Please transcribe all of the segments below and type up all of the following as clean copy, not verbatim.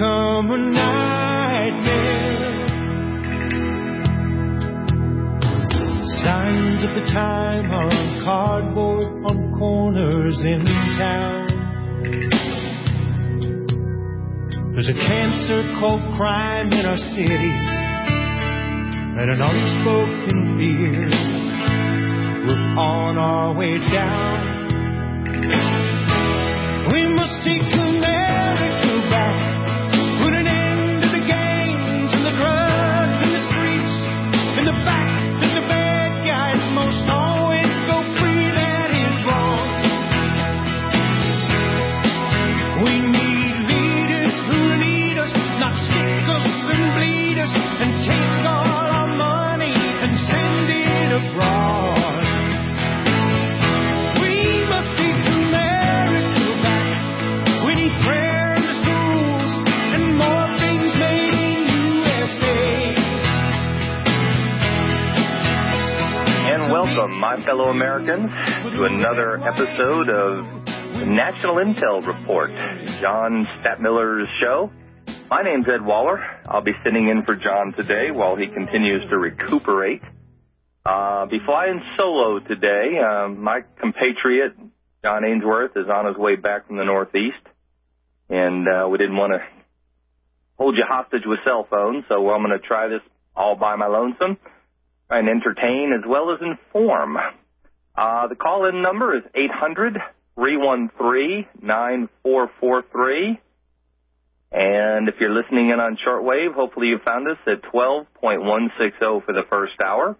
become a nightmare. Signs of the time are on cardboard on corners in town. There's a cancer called crime in our cities, and an unspoken fear. We're on our way down. We must take America back, put an end to the gangs and the drugs and the streets, and the fact that the bad guys most always go free. That is wrong. We need leaders who lead us, not sick us and bleed us and take all our money and send it abroad. Welcome, my fellow Americans, to another episode of the National Intel Report, John Stadtmiller's show. My name's Ed Waller. I'll be sitting in for John today while he continues to recuperate. Be flying solo today. My compatriot, John Ainsworth, is on his way back from the Northeast, and we didn't want to hold you hostage with cell phones, so I'm going to try this all by my lonesome. And entertain as well as inform. The call-in number is 800-313-9443. And if you're listening in on shortwave, hopefully you found us at 12.160 for the first hour.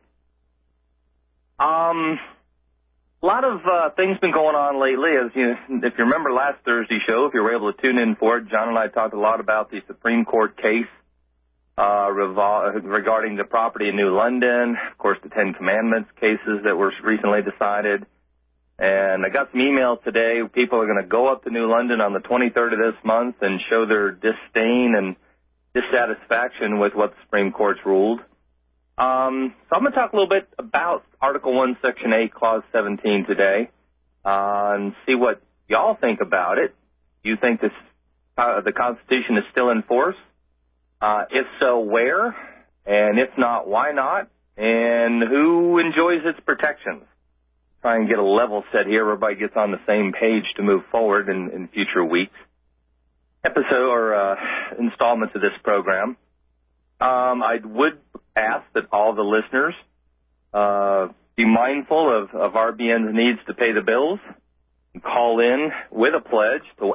A lot of things been going on lately. If you remember last Thursday's show, if you were able to tune in for it, John and I talked a lot about the Supreme Court case regarding the property in New London, of course, the Ten Commandments cases that were recently decided. And I got some emails today. People are going to go up to New London on the 23rd of this month and show their disdain and dissatisfaction with what the Supreme Court's ruled. So I'm going to talk a little bit about Article 1, Section 8, Clause 17 today, and see what y'all think about it. Do you think the Constitution is still in force? If so, where? And if not, why not? And who enjoys its protections? Try and get a level set here. Everybody gets on the same page to move forward in future weeks. Episode or installments of this program. I would ask that all the listeners be mindful of RBN's needs to pay the bills. And call in with a pledge to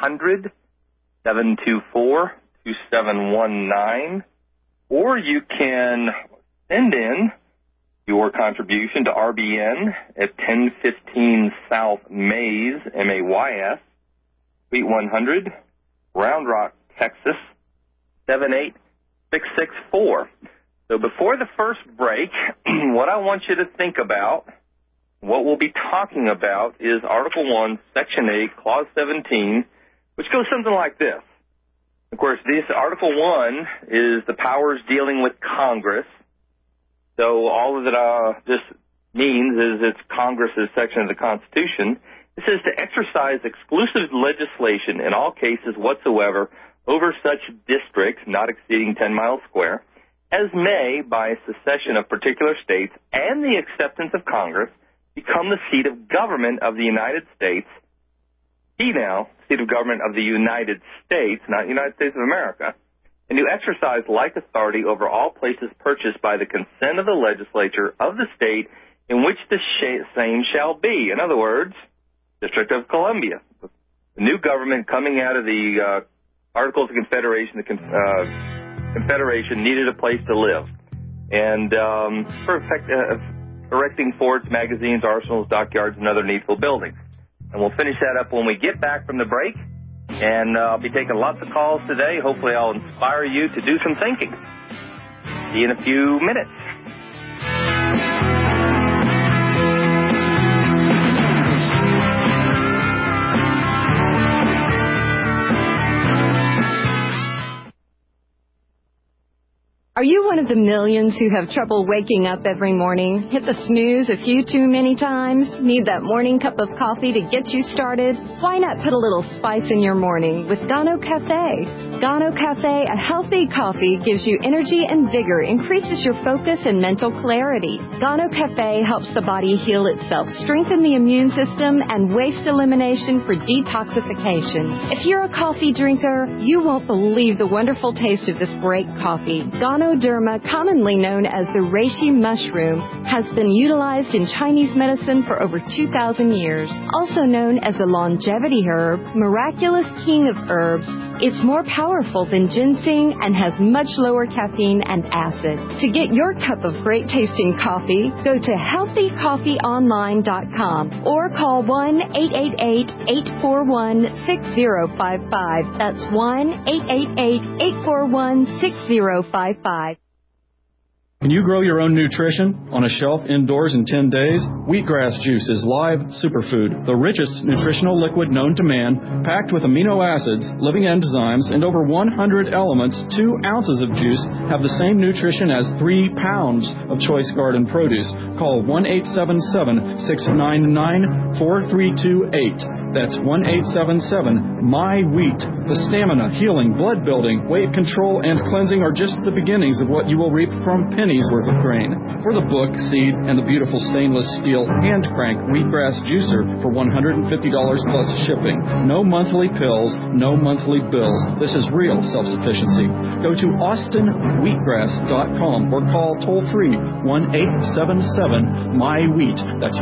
800-724-2719, or you can send in your contribution to RBN at 1015 South Mays, M-A-Y-S, Suite 100, Round Rock, Texas, 78664. So before the first break, what I want you to think about, what we'll be talking about, is Article 1, Section 8, Clause 17, which goes something like this. Of course, this Article 1 is the powers dealing with Congress. So all that this means is it's Congress's section of the Constitution. It says to exercise exclusive legislation in all cases whatsoever over such districts not exceeding 10 miles square as may, by secession of particular states and the acceptance of Congress, become the seat of government of the United States. Seat of government of the United States, not United States of America, and to exercise like authority over all places purchased by the consent of the legislature of the state in which the same shall be. In other words, District of Columbia. The new government coming out of the Articles of Confederation, the Confederation needed a place to live. And erecting forts, magazines, arsenals, dockyards, and other needful buildings. And we'll finish that up when we get back from the break. And I'll be taking lots of calls today. Hopefully I'll inspire you to do some thinking. See you in a few minutes. Are you one of the millions who have trouble waking up every morning? Hit the snooze a few too many times? Need that morning cup of coffee to get you started? Why not put a little spice in your morning with Gano Cafe? Gano Cafe, a healthy coffee, gives you energy and vigor, increases your focus and mental clarity. Gano Cafe helps the body heal itself, strengthen the immune system, and waste elimination for detoxification. If you're a coffee drinker, you won't believe the wonderful taste of this great coffee. Ganoderma, commonly known as the reishi mushroom, has been utilized in Chinese medicine for over 2,000 years. Also known as the longevity herb, miraculous king of herbs, it's more powerful than ginseng and has much lower caffeine and acid. To get your cup of great tasting coffee, go to healthycoffeeonline.com or call 1-888-841-6055. That's 1-888-841-6055. Can you grow your own nutrition on a shelf indoors in 10 days? Wheatgrass juice is live superfood, the richest nutritional liquid known to man, packed with amino acids, living enzymes, and over 100 elements. 2 ounces of juice have the same nutrition as 3 pounds of choice garden produce. Call 1-877-699-4328. That's 1-877-MY-WHEAT. The stamina, healing, blood building, weight control, and cleansing are just the beginnings of what you will reap from pennies worth of grain. For the book, seed, and the beautiful stainless steel hand crank wheatgrass juicer for $150 plus shipping. No monthly pills, no monthly bills. This is real self-sufficiency. Go to austinwheatgrass.com or call toll-free 1-877-MY-WHEAT. That's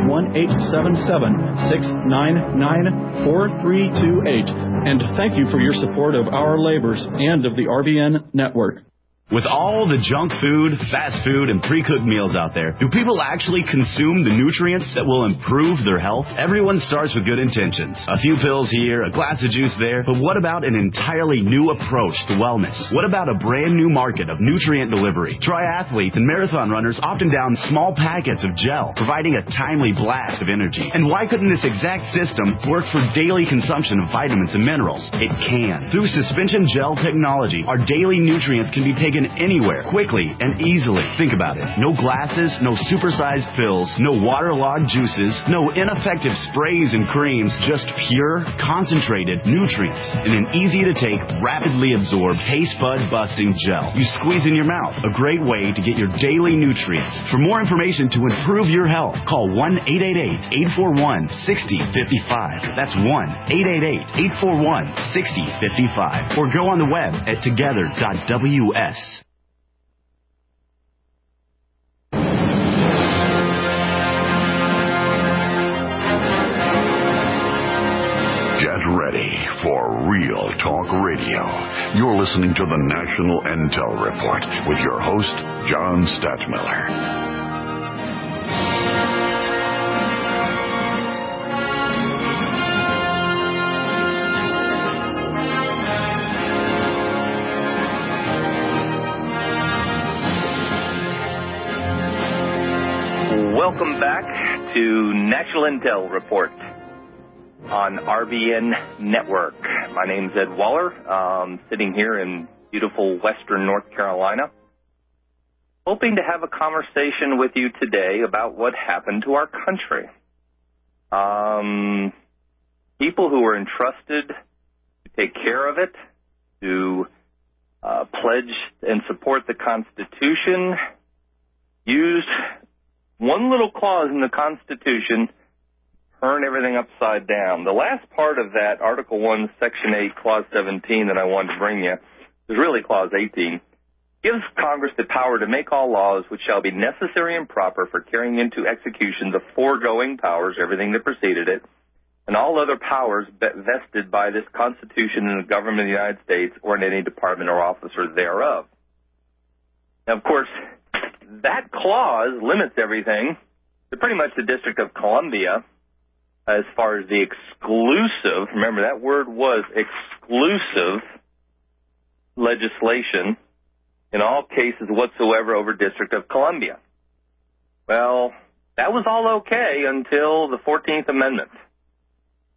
1-877-699-4328. And thank you for your support of our labors and of the RBN network. With all the junk food, fast food, and pre-cooked meals out there, do people actually consume the nutrients that will improve their health? Everyone starts with good intentions. A few pills here, a glass of juice there, but what about an entirely new approach to wellness? What about a brand new market of nutrient delivery? Triathletes and marathon runners often down small packets of gel, providing a timely blast of energy. And why couldn't this exact system work for daily consumption of vitamins and minerals? It can. Through suspension gel technology, our daily nutrients can be taken anywhere, quickly and easily. Think about it. No glasses, no supersized pills, no waterlogged juices, no ineffective sprays and creams, just pure, concentrated nutrients in an easy-to-take, rapidly absorbed, taste bud busting gel. You squeeze in your mouth. A great way to get your daily nutrients. For more information to improve your health, call 1-888-841-6055. That's 1-888-841-6055. Or go on the web at together.ws. Ready for Real Talk Radio. You're listening to the National Intel Report with your host, John Stadtmiller. Welcome back to National Intel Report on RBN Network. My name's Ed Waller, sitting here in beautiful western North Carolina, hoping to have a conversation with you today about what happened to our country. People who were entrusted to take care of it, to pledge and support the Constitution, used one little clause in the Constitution, turn everything upside down. The last part of that, Article 1, Section 8, Clause 17, that I wanted to bring you, is really Clause 18, gives Congress the power to make all laws which shall be necessary and proper for carrying into execution the foregoing powers, everything that preceded it, and all other powers vested by this Constitution in the government of the United States or in any department or officer thereof. Now, of course, that clause limits everything to pretty much the District of Columbia as far as the exclusive, remember that word was exclusive, legislation in all cases whatsoever over District of Columbia. Well, that was all okay until the 14th Amendment.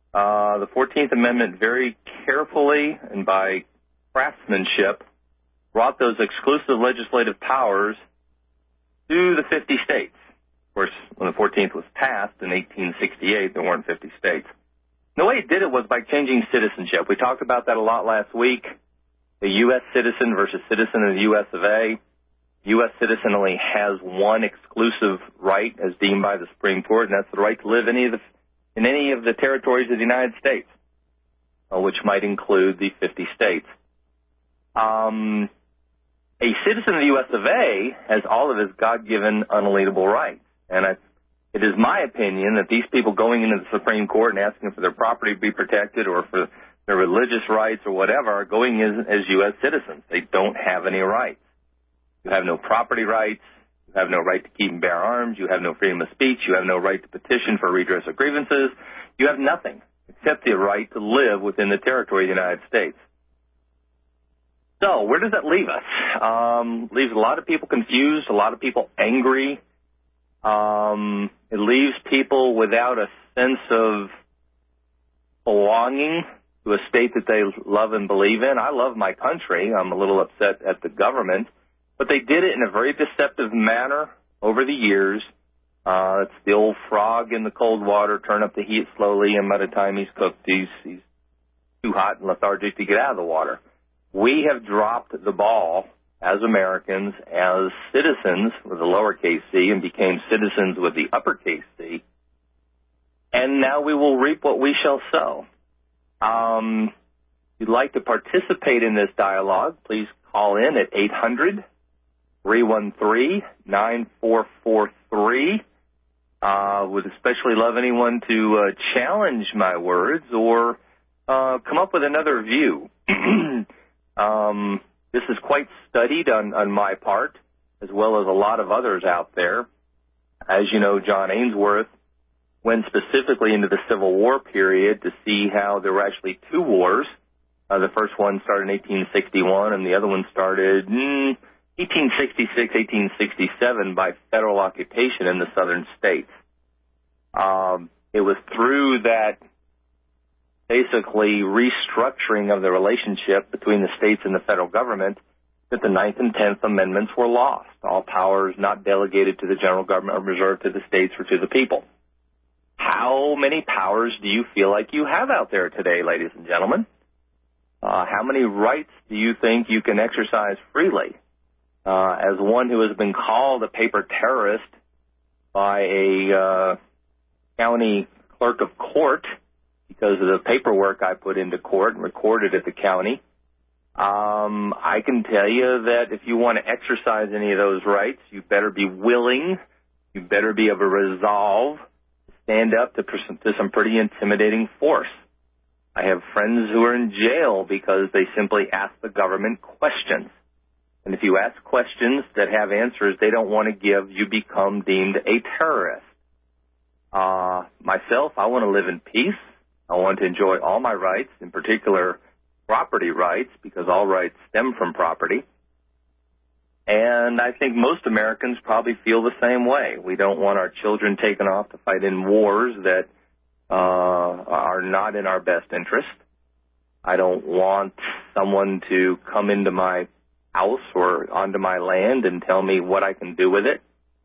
The 14th Amendment very carefully and by craftsmanship brought those exclusive legislative powers to the 50 states. Of course, when the 14th was passed in 1868, there weren't 50 states. And the way it did it was by changing citizenship. We talked about that a lot last week. The U.S. citizen versus citizen of the U.S. of A. U.S. citizen only has one exclusive right as deemed by the Supreme Court, and that's the right to live in any of the territories of the United States, which might include the 50 states. A citizen of the U.S. of A has all of his God-given unalienable rights. And it is my opinion that these people going into the Supreme Court and asking for their property to be protected or for their religious rights or whatever are going as U.S. citizens. They don't have any rights. You have no property rights. You have no right to keep and bear arms. You have no freedom of speech. You have no right to petition for redress of grievances. You have nothing except the right to live within the territory of the United States. So where does that leave us? Leaves a lot of people confused, a lot of people angry. It leaves people without a sense of belonging to a state that they love and believe in. I love my country. I'm a little upset at the government, but they did it in a very deceptive manner over the years. It's the old frog in the cold water, turn up the heat slowly, and by the time he's cooked, he's too hot and lethargic to get out of the water. We have dropped the ball as Americans, as citizens with a lowercase c, and became citizens with the uppercase C. And now we will reap what we shall sow. If you'd like to participate in this dialogue, please call in at 800-313-9443. Would especially love anyone to challenge my words or come up with another view. This is quite studied on my part, as well as a lot of others out there. As you know, John Ainsworth went specifically into the Civil War period to see how there were actually two wars. The first one started in 1861, and the other one started in 1866, 1867 by federal occupation in the southern states. It was through that basically restructuring of the relationship between the states and the federal government that the 9th and 10th Amendments were lost. All powers not delegated to the general government are reserved to the states or to the people. How many powers do you feel like you have out there today, ladies and gentlemen? How many rights do you think you can exercise freely? As one who has been called a paper terrorist by a county clerk of court because of the paperwork I put into court and recorded at the county, I can tell you that if you want to exercise any of those rights, you better be willing, you better be of a resolve to stand up to some pretty intimidating force. I have friends who are in jail because they simply ask the government questions. And if you ask questions that have answers they don't want to give, you become deemed a terrorist. Myself, I want to live in peace. I want to enjoy all my rights, in particular property rights, because all rights stem from property. And I think most Americans probably feel the same way. We don't want our children taken off to fight in wars that are not in our best interest. I don't want someone to come into my house or onto my land and tell me what I can do with it.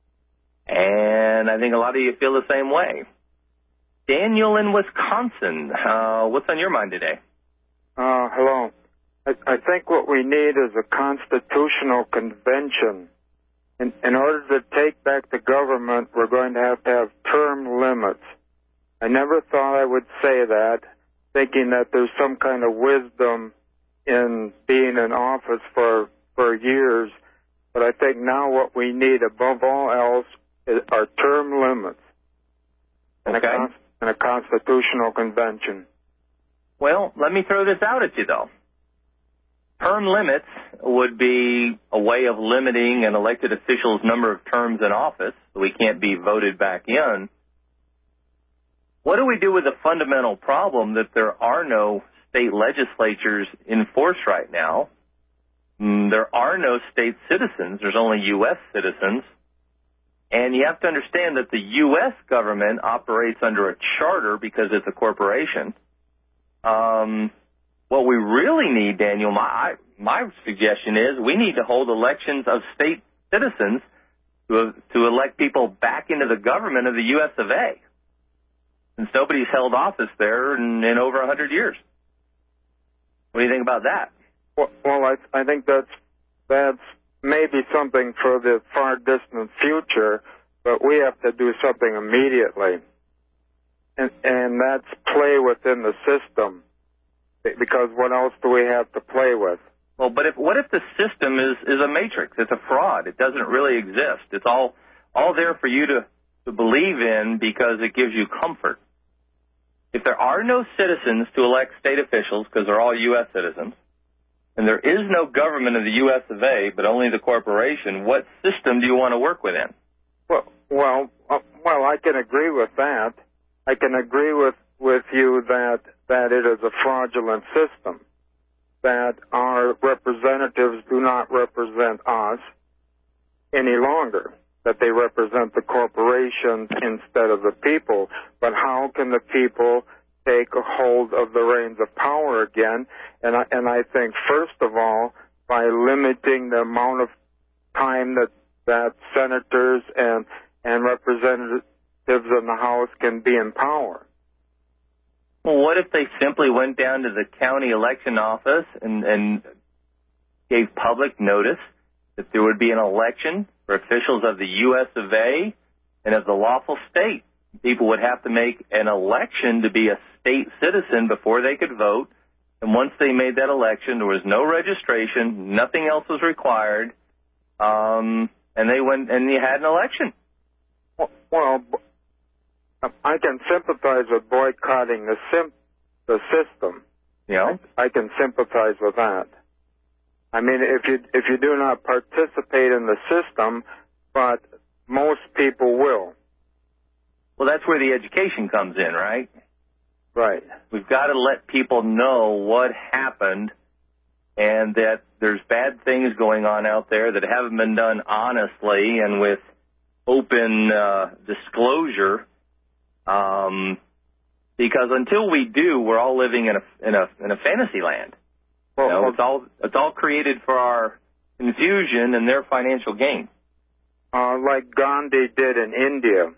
And I think a lot of you feel the same way. Daniel in Wisconsin, what's on your mind today? Hello. I think what we need is a constitutional convention. In order to take back the government, we're going to have term limits. I never thought I would say that, thinking that there's some kind of wisdom in being in office for years. But I think now what we need above all else are term limits and a constitutional convention. Well, let me throw this out at you, though. Term limits would be a way of limiting an elected official's number of terms in office, so we can't be voted back in. What do we do with the fundamental problem that there are no state legislatures in force right now? There are no state citizens. There's only U.S. citizens. And you have to understand that the U.S. government operates under a charter because it's a corporation. What we really need, Daniel, my suggestion is we need to hold elections of state citizens to elect people back into the government of the U.S. of A. Since nobody's held office there in over 100 years. What do you think about that? Well, I think that's maybe something for the far distant future, but we have to do something immediately. And that's play within the system, because what else do we have to play with? Well, but what if the system is a matrix? It's a fraud. It doesn't really exist. It's all there for you to believe in because it gives you comfort. If there are no citizens to elect state officials because they're all U.S. citizens, and there is no government of the U.S. of A, but only the corporation, what system do you want to work within? Well, I can agree with that. I can agree with you that it is a fraudulent system, that our representatives do not represent us any longer, that they represent the corporations instead of the people. But how can the people take a hold of the reins of power again? And I think, first of all, by limiting the amount of time that senators and representatives in the House can be in power. Well, what if they simply went down to the county election office and gave public notice that there would be an election for officials of the U.S. of A and of the lawful state? People would have to make an election to be a state citizen before they could vote. And once they made that election, there was no registration, nothing else was required, and they went and you had an election. Well, I can sympathize with boycotting the system. Yeah, I can sympathize with that. I mean, if you do not participate in the system, but most people will. Well, that's where the education comes in, right? Right. We've got to let people know what happened and that there's bad things going on out there that haven't been done honestly and with open disclosure. Because until we do, we're all living in a fantasy land. Well, it's all created for our confusion and their financial gain. Like Gandhi did in India.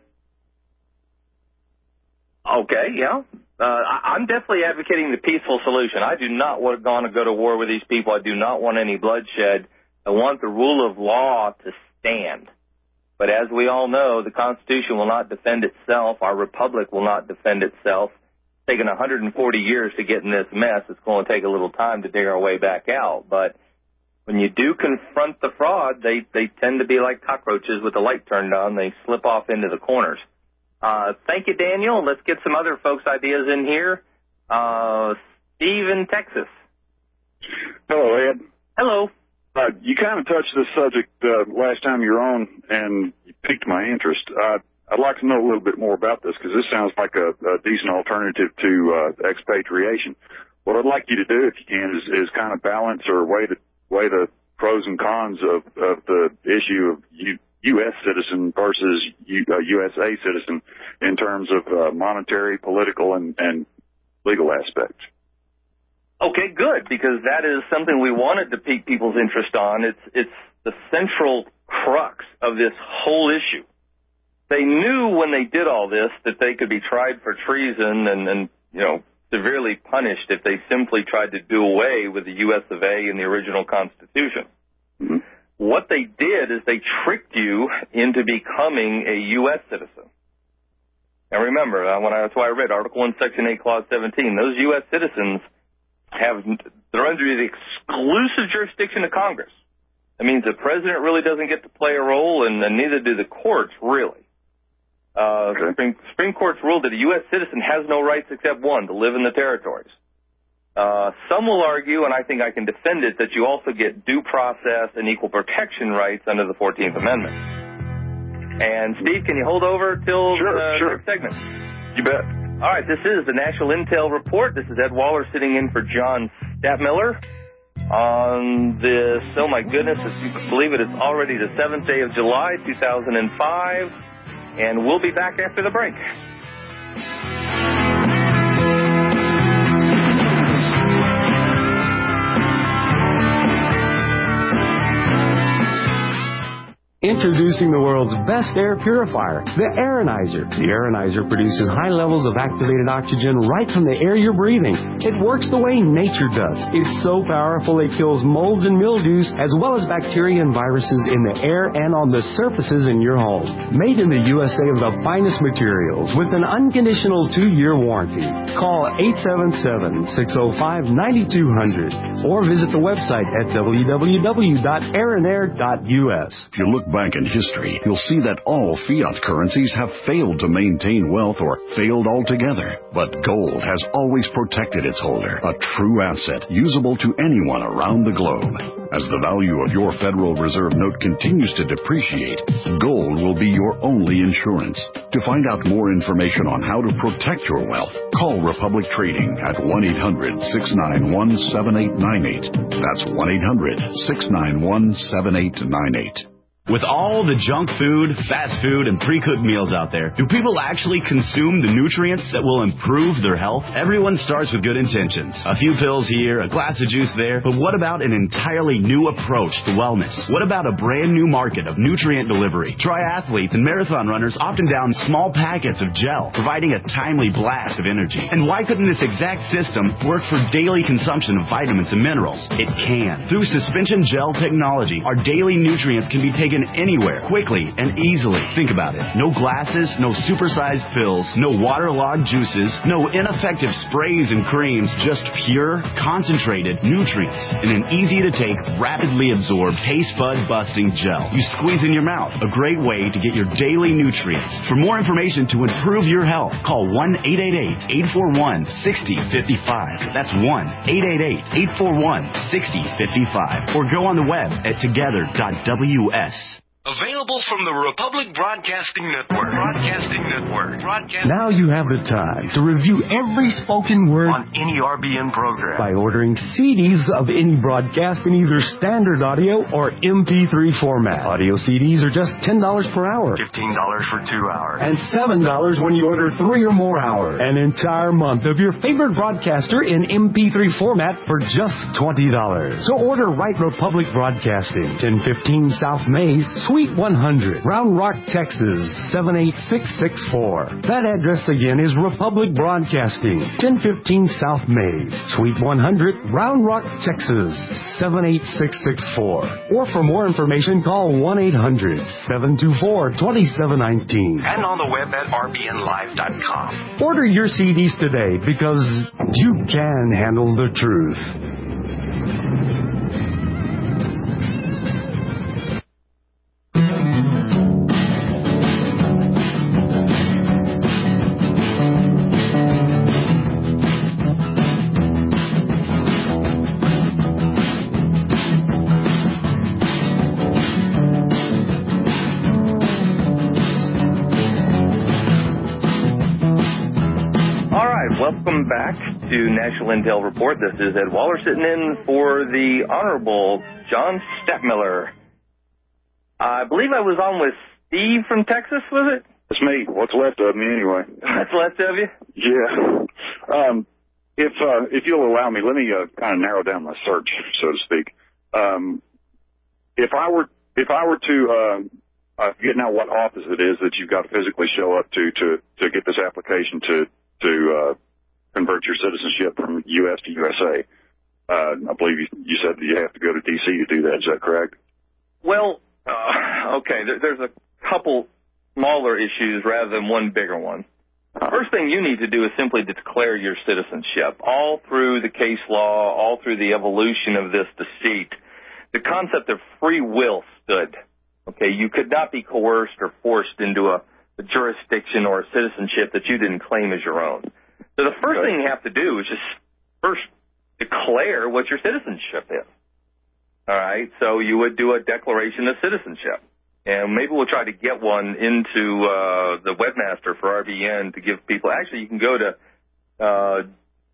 Okay, yeah. I'm definitely advocating the peaceful solution. I do not want to go to war with these people. I do not want any bloodshed. I want the rule of law to stand. But as we all know, the Constitution will not defend itself. Our republic will not defend itself. It's taken 140 years to get in this mess. It's going to take a little time to dig our way back out. But when you do confront the fraud, they tend to be like cockroaches with the light turned on. They slip off into the corners. Thank you, Daniel. Let's get some other folks' ideas in here. Steve in Texas. Hello, Ed. Hello. You kind of touched this subject last time you were on, and you piqued my interest. I'd like to know a little bit more about this, because this sounds like a decent alternative to expatriation. What I'd like you to do, if you can, is kind of balance or weigh the pros and cons of the issue of U.S. citizen versus USA citizen in terms of monetary, political, and legal aspects. Okay, good, because that is something we wanted to pique people's interest on. It's the central crux of this whole issue. They knew when they did all this that they could be tried for treason and severely punished if they simply tried to do away with the U.S. of A. in the original Constitution. Mm-hmm. What they did is they tricked you into becoming a U.S. citizen. Now remember, that's why I read Article 1, Section 8, Clause 17. Those U.S. citizens they're under the exclusive jurisdiction of Congress. That means the president really doesn't get to play a role, and neither do the courts, really. Okay. Supreme Court's ruled that a U.S. citizen has no rights except one, to live in the territories. Some will argue, and I think I can defend it, that you also get due process and equal protection rights under the 14th Amendment. And, Steve, can you hold over till the next segment? You bet. All right, this is the National Intel Report. This is Ed Waller sitting in for John Stadtmiller on this, oh my goodness, if you can believe it, it's already the 7th day of July, 2005, and we'll be back after the break. Introducing the world's best air purifier, the Aeronizer. The Aeronizer produces high levels of activated oxygen right from the air you're breathing. It works the way nature does. It's so powerful it kills molds and mildews as well as bacteria and viruses in the air and on the surfaces in your home. Made in the USA of the finest materials with an unconditional 2-year warranty. Call 877-605-9200 or visit the website at www.aeronair.us. If you look back in history, you'll see that all fiat currencies have failed to maintain wealth or failed altogether. But gold has always protected its holder, a true asset usable to anyone around the globe. As the value of your Federal Reserve note continues to depreciate, gold will be your only insurance. To find out more information on how to protect your wealth, call Republic Trading at 1-800-691-7898. That's 1-800-691-7898. With all the junk food, fast food, and pre-cooked meals out there, do people actually consume the nutrients that will improve their health? Everyone starts with good intentions. A few pills here, a glass of juice there, but what about an entirely new approach to wellness? What about a brand new market of nutrient delivery? Triathletes and marathon runners often down small packets of gel, providing a timely blast of energy. And why couldn't this exact system work for daily consumption of vitamins and minerals? It can. Through suspension gel technology, our daily nutrients can be taken anywhere, quickly and easily. Think about it. No glasses, no supersized pills, no waterlogged juices, no ineffective sprays and creams, just pure, concentrated nutrients in an easy-to-take, rapidly absorbed, taste bud busting gel. You squeeze in your mouth. A great way to get your daily nutrients. For more information to improve your health, call 1-888-841-6055. That's 1-888-841-6055. Or go on the web at together.ws. Available from the Republic Broadcasting Network. Now you have the time to review every spoken word On any RBN program. by ordering CDs of any broadcast in either standard audio or MP3 format. Audio CDs are just $10 per hour. $15 for 2 hours. And $7 when you order 3 or more hours. An entire month of your favorite broadcaster in MP3 format for just $20. So order Right Republic Broadcasting, 1015 South Mays, Suite 100, Round Rock, Texas, 78664. That address again is Republic Broadcasting, 1015 South Mays, Suite 100, Round Rock, Texas, 78664. Or for more information, call 1-800-724-2719. And on the web at rbnlive.com. Order your CDs today because you can handle the truth. Welcome back to National Intel Report. This is Ed Waller sitting in for the Honorable John Stadtmiller. I believe I was on with Steve from Texas, was it? It's me. What's left of me anyway? What's left of you? Yeah. If you'll allow me, let me kind of narrow down my search, so to speak. If I were to get now what office it is that you've got to physically show up to get this application to convert your citizenship from U.S. to USA. I believe you said that you have to go to D.C. to do that. Is that correct? Well, okay, there's a couple smaller issues rather than one bigger one. The first thing you need to do is simply declare your citizenship. All through the case law, all through the evolution of this deceit, the concept of free will stood. Okay, you could not be coerced or forced into a jurisdiction or a citizenship that you didn't claim as your own. So the first thing you have to do is just first declare what your citizenship is. All right, so you would do a declaration of citizenship. And maybe we'll try to get one into the webmaster for RBN to give people. Actually, you can go to I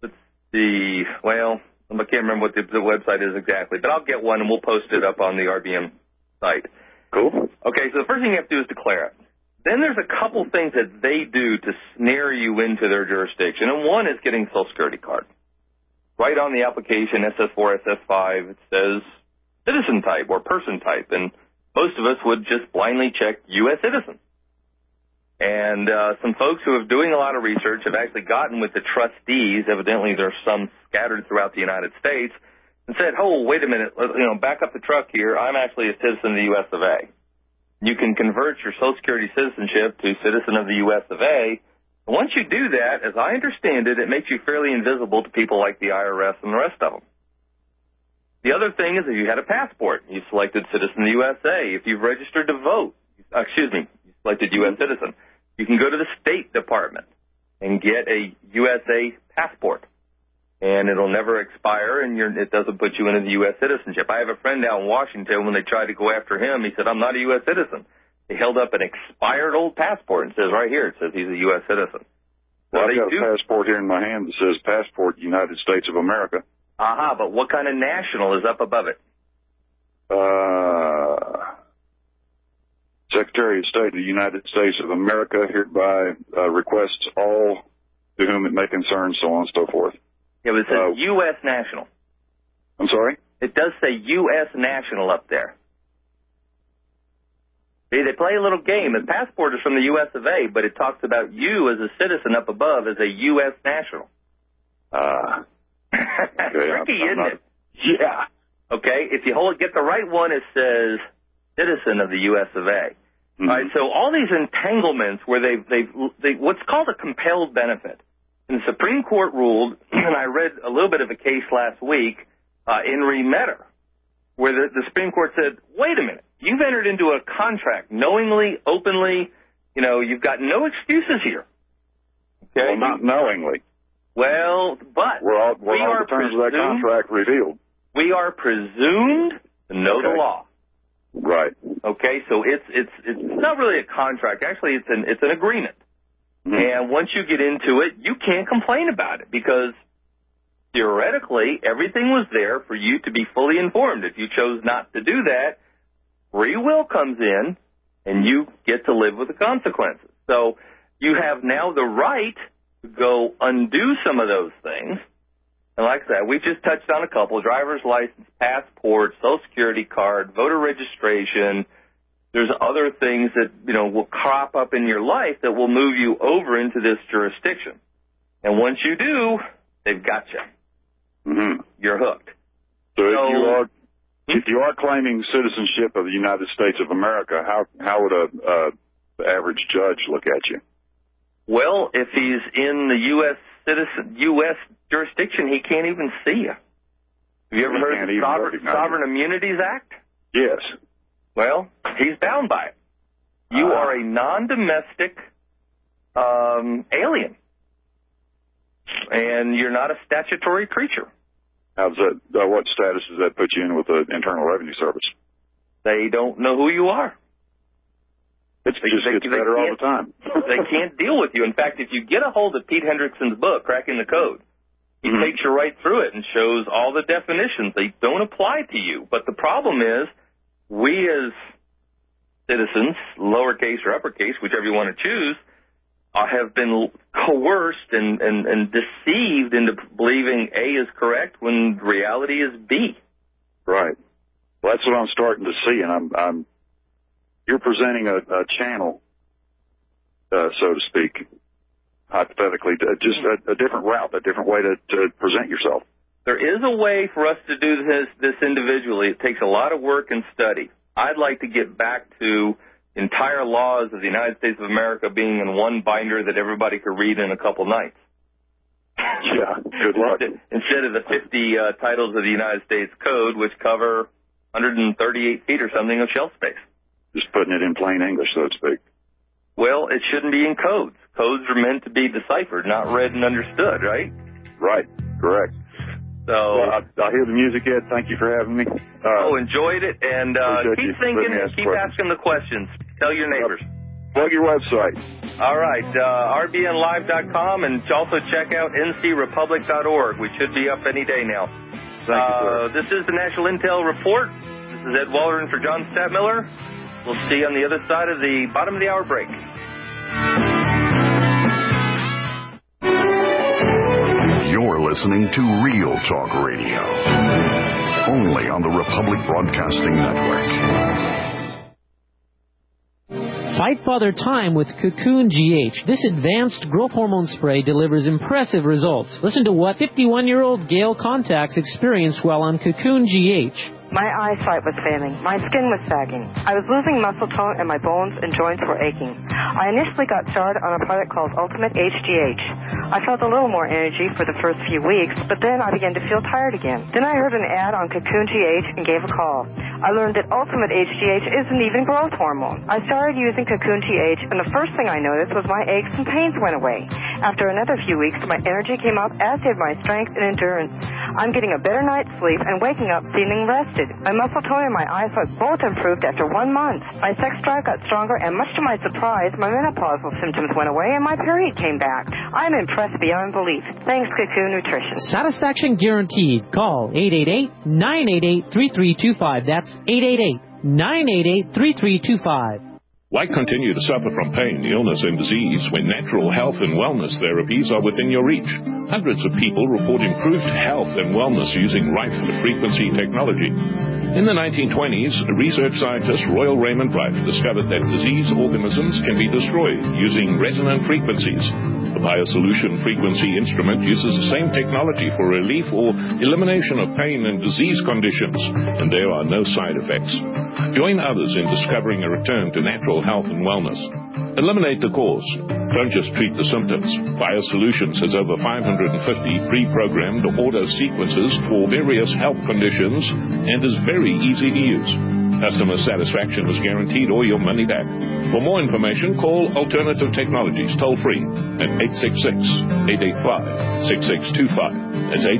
can't remember what the website is exactly, but I'll get one and we'll post it up on the RBN site. Cool. Okay, so the first thing you have to do is declare it. Then there's a couple things that they do to snare you into their jurisdiction, and one is getting a Social Security card. Right on the application, SS4, SS5, it says citizen type or person type, and most of us would just blindly check U.S. citizens. And some folks who are doing a lot of research have actually gotten with the trustees, evidently there's some scattered throughout the United States, and said, oh, wait a minute, back up the truck here. I'm actually a citizen of the U.S. of A. You can convert your Social Security citizenship to citizen of the U.S. of A. And once you do that, as I understand it, it makes you fairly invisible to people like the IRS and the rest of them. The other thing is if you had a passport, you selected citizen of the USA. If you've registered to vote, you selected U.S. citizen, you can go to the State Department and get a USA passport. And it'll never expire, and it doesn't put you into the U.S. citizenship. I have a friend out in Washington, when they tried to go after him, he said, I'm not a U.S. citizen. They held up an expired old passport and says right here, it says he's a U.S. citizen. Well, I've got a passport here in my hand that says Passport United States of America. But what kind of national is up above it? Secretary of State of the United States of America hereby requests all to whom it may concern, so on and so forth. Yeah, but it says U.S. national. I'm sorry? It does say U.S. national up there. See, they play a little game. The passport is from the U.S. of A., but it talks about you as a citizen up above as a U.S. national. Tricky, isn't it? Yeah. Okay, if you get the right one, it says citizen of the U.S. of A. Mm-hmm. All right, so all these entanglements where they what's called a compelled benefit. And the Supreme Court ruled, and I read a little bit of a case last week in Remetter, where the Supreme Court said, wait a minute, you've entered into a contract knowingly, openly, you've got no excuses here. Okay? Well, not knowingly. Well, but we're all the terms of that contract revealed. We are presumed to know the law. Right. Okay, so it's not really a contract. Actually, it's an agreement. Mm-hmm. And once you get into it, you can't complain about it because theoretically everything was there for you to be fully informed. If you chose not to do that, free will comes in and you get to live with the consequences. So you have now the right to go undo some of those things. And like I said, we just touched on a couple: driver's license, passport, Social Security card, voter registration. There's other things that, will crop up in your life that will move you over into this jurisdiction. And once you do, they've got you. Mm-hmm. You're hooked. So if you are claiming citizenship of the United States of America, how would the average judge look at you? Well, if he's in the U.S. jurisdiction, he can't even see you. Have you ever heard of the Sovereign Immunities Act? Yes. Well, he's bound by it. You are a non-domestic alien, and you're not a statutory creature. How's that? What status does that put you in with the Internal Revenue Service? They don't know who you are. It just gets better all the time. They can't deal with you. In fact, if you get a hold of Pete Hendrickson's book, Cracking the Code, he takes you right through it and shows all the definitions. They don't apply to you. But the problem is, we as citizens, lowercase or uppercase, whichever you want to choose, have been coerced and deceived into believing A is correct when reality is B. Right. Well, that's what I'm starting to see, and you're presenting a channel, so to speak, hypothetically, just a different route, a different way to present yourself. There is a way for us to do this individually. It takes a lot of work and study. I'd like to get back to entire laws of the United States of America being in one binder that everybody could read in a couple nights. Yeah, good luck. Instead of the 50 titles of the United States Code, which cover 138 feet or something of shelf space. Just putting it in plain English, so to speak. Well, it shouldn't be in codes. Codes are meant to be deciphered, not read and understood, right? Right, correct. So I hear the music, Ed. Thank you for having me. Enjoyed it, and keep thinking and keep asking the questions. Tell your neighbors. Plug your website. All right, rbnlive.com, and also check out ncrepublic.org. We should be up any day now. Thank you, sir. This is the National Intel Report. This is Ed Waldron for John Stadtmiller. We'll see you on the other side of the bottom of the hour break. You're listening to Real Talk Radio, only on the Republic Broadcasting Network. Fight Father Time with Cocoon GH. This advanced growth hormone spray delivers impressive results. Listen to what 51-year-old Gail Contacts experienced while on Cocoon GH. My eyesight was failing. My skin was sagging. I was losing muscle tone and my bones and joints were aching. I initially got started on a product called Ultimate HGH. I felt a little more energy for the first few weeks, but then I began to feel tired again. Then I heard an ad on Cocoon GH and gave a call. I learned that Ultimate HGH isn't even growth hormone. I started using Cocoon GH, and the first thing I noticed was my aches and pains went away. After another few weeks, my energy came up, as did my strength and endurance. I'm getting a better night's sleep and waking up feeling rested. My muscle tone and my eyesight both improved after 1 month. My sex drive got stronger, and much to my surprise, my menopausal symptoms went away and my period came back. I'm impressed beyond belief. Thanks, Cocoon Nutrition. Satisfaction guaranteed. Call 888-988-3325. That's 888-988-3325. Why continue to suffer from pain, illness, and disease when natural health and wellness therapies are within your reach? Hundreds of people report improved health and wellness using Rife-frequency technology. In the 1920s, research scientist Royal Raymond Rife discovered that disease organisms can be destroyed using resonant frequencies. The BioSolution frequency instrument uses the same technology for relief or elimination of pain and disease conditions, and there are no side effects. Join others in discovering a return to natural health and wellness. Eliminate the cause. Don't just treat the symptoms. BioSolutions has over 550 pre-programmed auto sequences for various health conditions and is very easy to use. Customer satisfaction is guaranteed or your money back. For more information, call Alternative Technologies toll-free at 866-885-6625. That's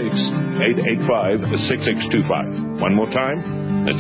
866-885-6625. One more time, that's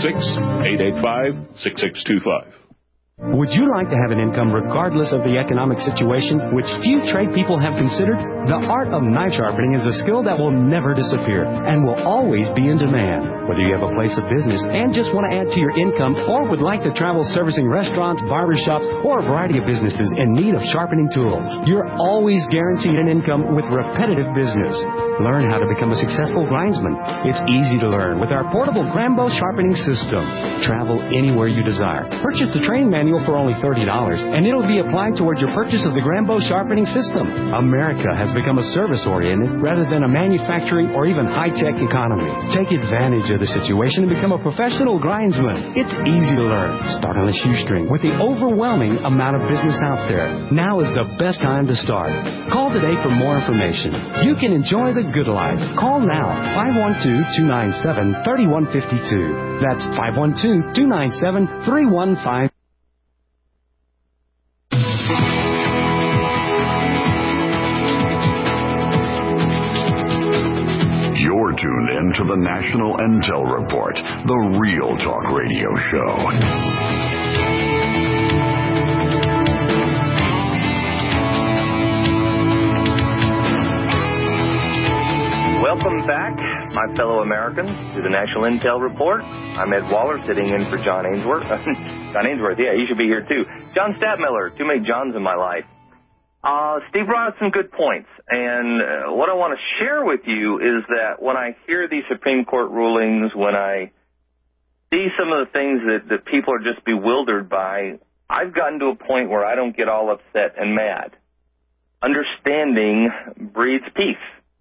866-885-6625. Would you like to have an income regardless of the economic situation, which few trade people have considered? The art of knife sharpening is a skill that will never disappear and will always be in demand. Whether you have a place of business and just want to add to your income or would like to travel servicing restaurants, barbershops, or a variety of businesses in need of sharpening tools, you're always guaranteed an income with repetitive business. Learn how to become a successful grindsman. It's easy to learn with our portable Grambo sharpening system. Travel anywhere you desire. Purchase the training manual for only $30, and it'll be applied toward your purchase of the Grambo sharpening system. America has become a service-oriented rather than a manufacturing or even high-tech economy. Take advantage of the situation and become a professional grindsman. It's easy to learn. Start on a shoestring with the overwhelming amount of business out there. Now is the best time to start. Call today for more information. You can enjoy the good life. Call now, 512-297-3152. That's 512-297-3152. You're tuned in to the National Intel Report, the Real Talk Radio Show. Welcome back, my fellow Americans, to the National Intel Report. I'm Ed Waller, sitting in for John Ainsworth. John Ainsworth, yeah, he should be here too. John Stadtmiller, too many Johns in my life. Steve brought up some good points, and what I want to share with you is that when I hear these Supreme Court rulings, when I see some of the things that people are just bewildered by, I've gotten to a point where I don't get all upset and mad. Understanding breeds peace.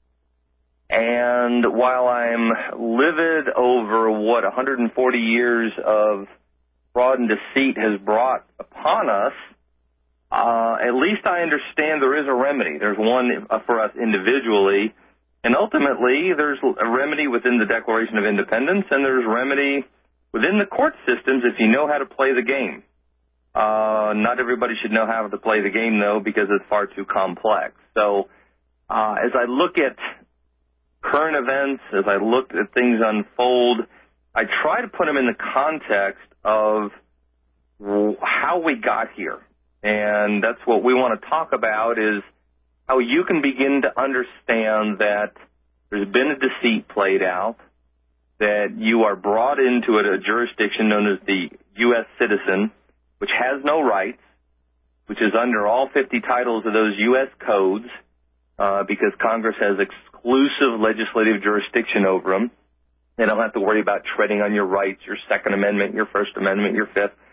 And while I'm livid over what 140 years of fraud and deceit has brought upon us, at least I understand there is a remedy. There's one for us individually, and ultimately there's a remedy within the Declaration of Independence, and there's remedy within the court systems if you know how to play the game. Not everybody should know how to play the game, though, because it's far too complex. So as I look at current events, as I look at things unfold, I try to put them in the context of how we got here. And that's what we want to talk about, is how you can begin to understand that there's been a deceit played out, that you are brought into a jurisdiction known as the U.S. citizen, which has no rights, which is under all 50 titles of those U.S. codes, because Congress has exclusive legislative jurisdiction over them. They don't have to worry about treading on your rights, your Second Amendment, your First Amendment, your Fifth.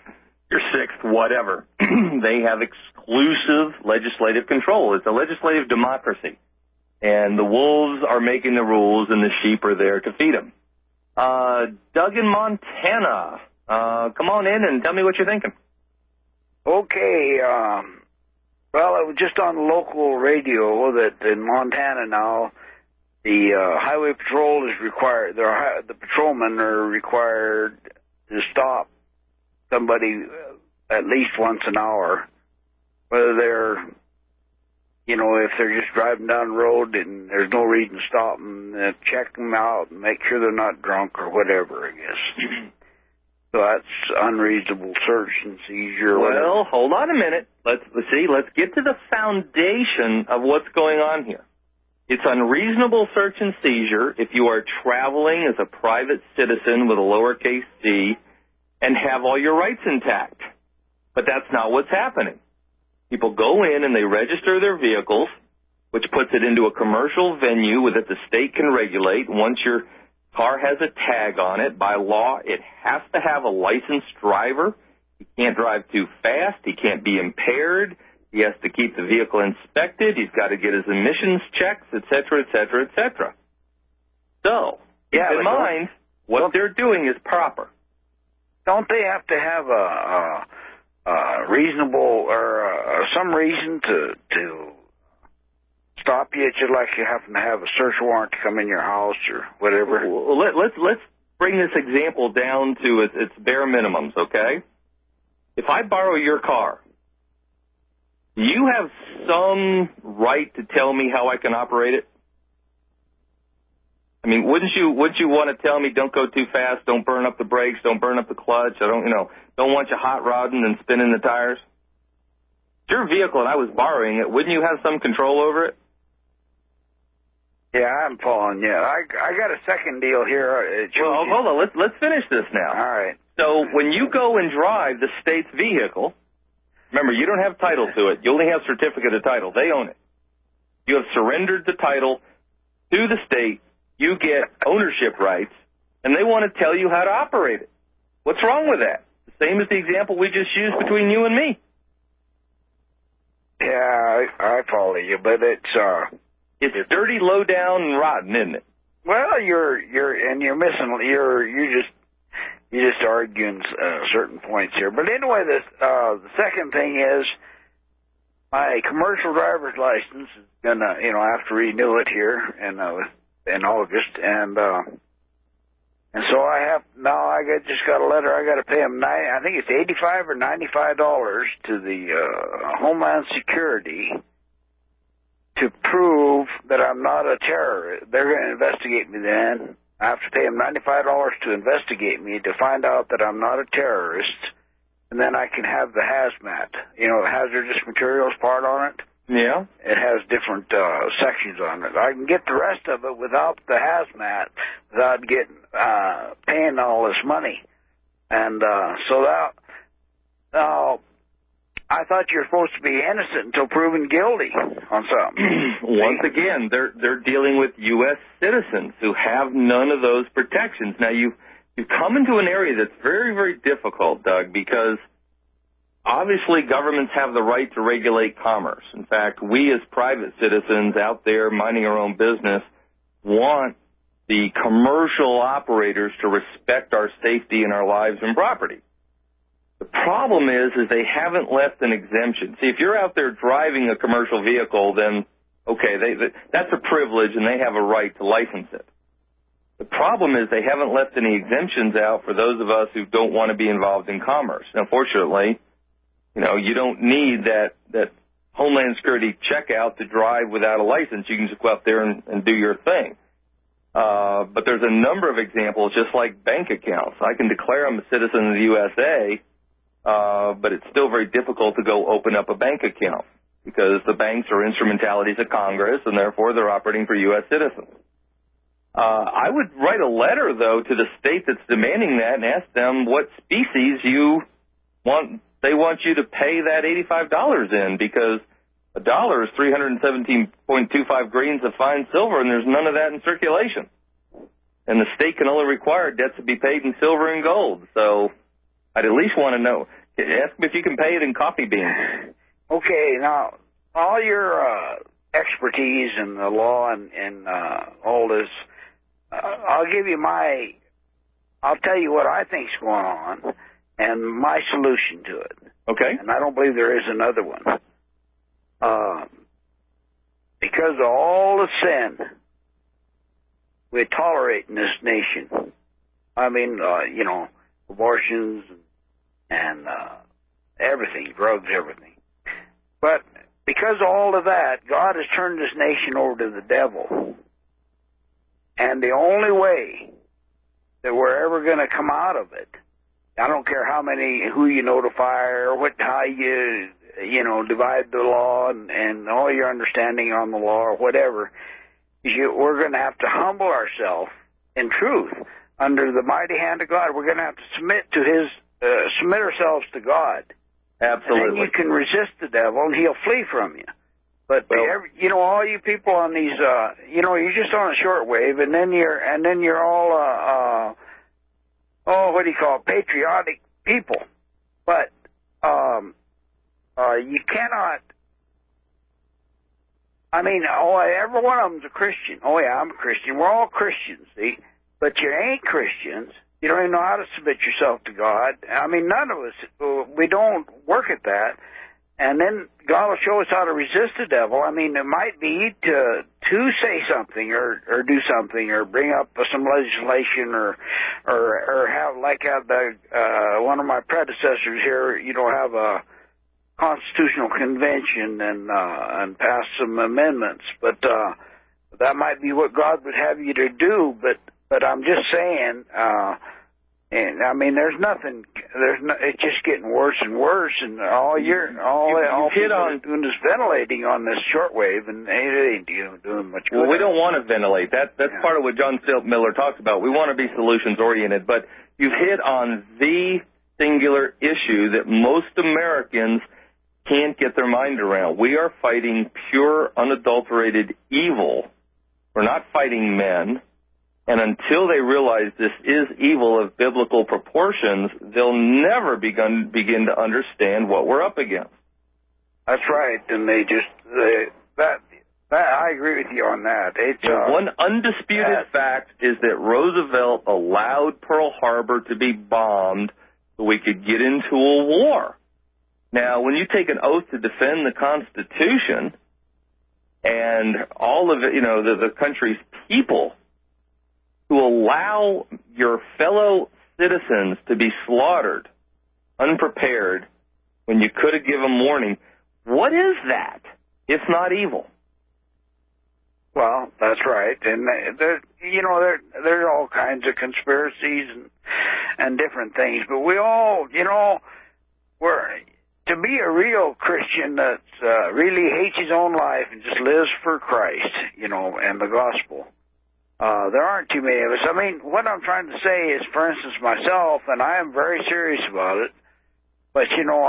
your sixth, whatever. They have exclusive legislative control. It's a legislative democracy. And the wolves are making the rules, and the sheep are there to feed them. Doug in Montana, come on in and tell me what you're thinking. Okay, well, it was just on local radio that in Montana now, the highway patrol is required, the patrolmen are required to stop somebody at least once an hour, whether they're, if they're just driving down the road and there's no reason to stop them, check them out and make sure they're not drunk or whatever, I guess. So that's unreasonable search and seizure. Well, hold on a minute. Let's get to the foundation of what's going on here. It's unreasonable search and seizure if you are traveling as a private citizen with a lowercase c and have all your rights intact. But that's not what's happening. People go in and they register their vehicles, which puts it into a commercial venue that the state can regulate. Once your car has a tag on it, by law, it has to have a licensed driver. He can't drive too fast. He can't be impaired. He has to keep the vehicle inspected. He's got to get his emissions checks, et cetera, et cetera, et cetera. So, keep in mind, what they're doing is proper. Don't they have to have a reasonable or some reason to stop you? Just like you happen to have a search warrant to come in your house or whatever. Well, let's bring this example down to its bare minimums, okay? If I borrow your car, do you have some right to tell me how I can operate it? I mean, wouldn't you want to tell me don't go too fast, don't burn up the brakes, don't burn up the clutch, don't want you hot rodding and spinning the tires? It's your vehicle and I was borrowing it. Wouldn't you have some control over it? Yeah, I'm following you. I got a second deal here. Well, hold on. Let's finish this now. All right. So when you go and drive the state's vehicle, remember, you don't have title to it. You only have certificate of title. They own it. You have surrendered the title to the state. You get ownership rights, and they want to tell you how to operate it. What's wrong with that? The same as the example we just used between you and me. Yeah, I follow you, but it's dirty, low down, and rotten, isn't it? Well, you're missing. You're just arguing certain points here. But anyway, the second thing is my commercial driver's license is gonna, I have to renew it here in August, and so I just got a letter. I got to pay them I think it's $85 or $95 to the Homeland Security to prove that I'm not a terrorist. They're going to investigate me then. I have to pay them $95 to investigate me to find out that I'm not a terrorist, and then I can have the hazmat, the hazardous materials part on it. Yeah. It has different sections on it. I can get the rest of it without the hazmat, without paying all this money. And so now, I thought you were supposed to be innocent until proven guilty on something. Once again, they're dealing with U.S. citizens who have none of those protections. Now, you've come into an area that's very, very difficult, Doug, because obviously governments have the right to regulate commerce. In fact, we as private citizens out there minding our own business want the commercial operators to respect our safety and our lives and property. The problem is they haven't left an exemption. See, if you're out there driving a commercial vehicle, then, okay, that's a privilege and they have a right to license it. The problem is they haven't left any exemptions out for those of us who don't want to be involved in commerce. Now, fortunately, you don't need that Homeland Security checkout to drive without a license. You can just go out there and do your thing. But there's a number of examples, just like bank accounts. I can declare I'm a citizen of the USA, but it's still very difficult to go open up a bank account because the banks are instrumentalities of Congress, and therefore they're operating for U.S. citizens. I would write a letter, though, to the state that's demanding that and ask them what species they want you to pay that $85 in, because $1 is 317.25 grains of fine silver, and there's none of that in circulation. And the state can only require debts to be paid in silver and gold. So I'd at least want to know, Ask him if you can pay it in coffee beans. Okay, now, all your expertise in the law and all this, I'll tell you what I think's going on and my solution to it. Okay. And I don't believe there is another one. Because of all the sin we tolerate in this nation, I mean, abortions and everything, drugs, everything. But because of all of that, God has turned this nation over to the devil. And the only way that we're ever going to come out of it, I don't care who you notify or how you divide the law and all your understanding on the law or whatever, we're going to have to humble ourselves in truth under the mighty hand of God. We're going to have to submit ourselves to God. Absolutely. And then you can resist the devil and he'll flee from you. But all you people on these, you're just on a shortwave, and then you're all, what do you call it, patriotic people. But you cannot. I mean, every one of them's a Christian. Oh yeah, I'm a Christian. We're all Christians, see. But you ain't Christians. You don't even know how to submit yourself to God. I mean, none of us. We don't work at that. And then God will show us how to resist the devil. I mean, it might be to say something or do something or bring up some legislation or have one of my predecessors here, have a constitutional convention and pass some amendments. But that might be what God would have you to do. But I'm just saying. And I mean, it's just getting worse and worse, and all people are doing is ventilating on this shortwave, and it ain't doing much good. Well, we don't want to ventilate. That's part of what John Stilt Miller talks about. We want to be solutions oriented, but you've hit on the singular issue that most Americans can't get their mind around. We are fighting pure, unadulterated evil. We're not fighting men. And until they realize this is evil of biblical proportions, they'll never begin to understand what we're up against. That's right, and I agree with you on that. One undisputed fact is that Roosevelt allowed Pearl Harbor to be bombed so we could get into a war. Now, when you take an oath to defend the Constitution and all of it, the country's people, to allow your fellow citizens to be slaughtered unprepared when you could have given warning, what is that if not evil? Well, that's right. And there's all kinds of conspiracies and different things. But we all, to be a real Christian that really hates his own life and just lives for Christ, and the gospel. There aren't too many of us. I mean, what I'm trying to say is, for instance, myself, and I am very serious about it, but,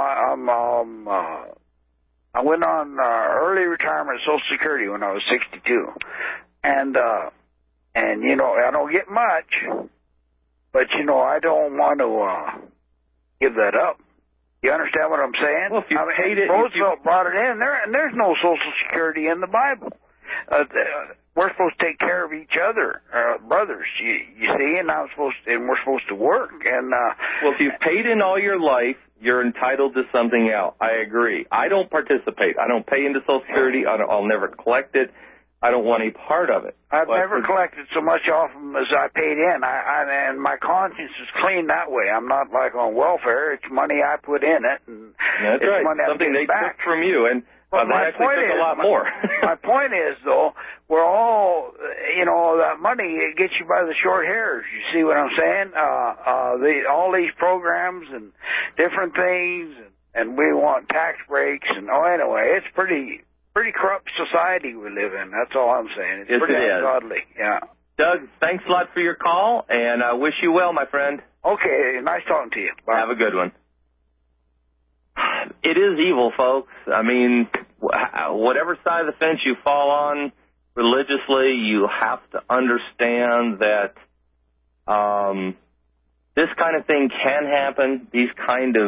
I went on early retirement Social Security when I was 62. And I don't get much, but, I don't want to give that up. You understand what I'm saying? Well, if you paid it... Roosevelt brought it in, and there's no Social Security in the Bible. We're supposed to take care of each other, brothers. You see, and we're supposed to work. And well, if you've paid in all your life, you're entitled to something else. I agree. I don't participate. I don't pay into Social Security. I'll never collect it. I don't want any part of it. I've never collected so much off them as I paid in. And my conscience is clean that way. I'm not like on welfare. It's money I put in it, and that's it's right. money Something they back took from you, and but they actually took a lot more. My point is, though, we're all, that money, it gets you by the short hairs. You see what I'm saying? All these programs and different things, and we want tax breaks, and anyway, it's pretty corrupt society we live in. That's all I'm saying. It's pretty ungodly. Yeah. Doug, thanks a lot for your call, and I wish you well, my friend. Okay, nice talking to you. Bye. Have a good one. It is evil, folks. I mean, whatever side of the fence you fall on religiously, you have to understand that this kind of thing can happen. These kind of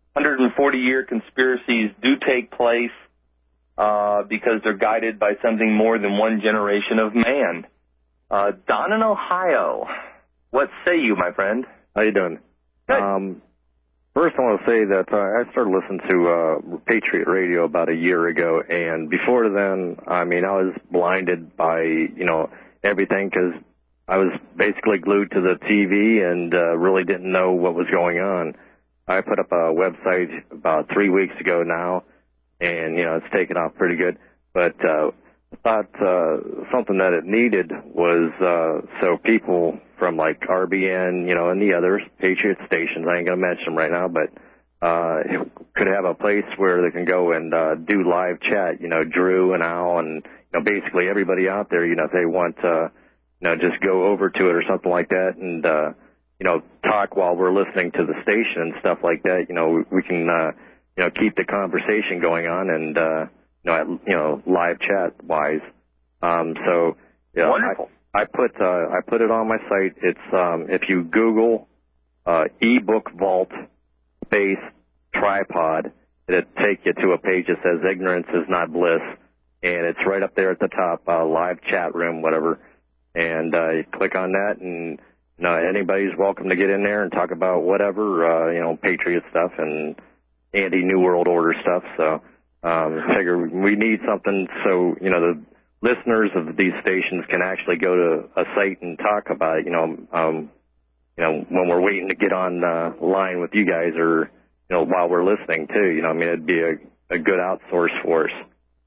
140-year conspiracies do take place because they're guided by something more than one generation of man. Don in Ohio, what say you, my friend? How you doing? Good. First, I want to say that I started listening to Patriot Radio about a year ago, and before then, I mean, I was blinded by, everything because I was basically glued to the TV and really didn't know what was going on. I put up a website about 3 weeks ago now, and, it's taken off pretty good, but I thought something that it needed was so people from like RBN, and the other Patriot stations, I ain't going to mention them right now, but could have a place where they can go and do live chat, Drew and Al and basically everybody out there, if they want to, just go over to it or something like that and, talk while we're listening to the station and stuff like that. We can, keep the conversation going on and, live chat wise. So, yeah, wonderful. I put it on my site. It's, if you Google, ebook vault space tripod, it'll take you to a page that says ignorance is not bliss. And it's right up there at the top, live chat room, whatever. And, you click on that and, anybody's welcome to get in there and talk about whatever, Patriot stuff and anti-New World Order stuff. So, figure we need something so, the listeners of these stations can actually go to a site and talk about it, when we're waiting to get on line with you guys or, while we're listening too, it'd be a good outsource for us.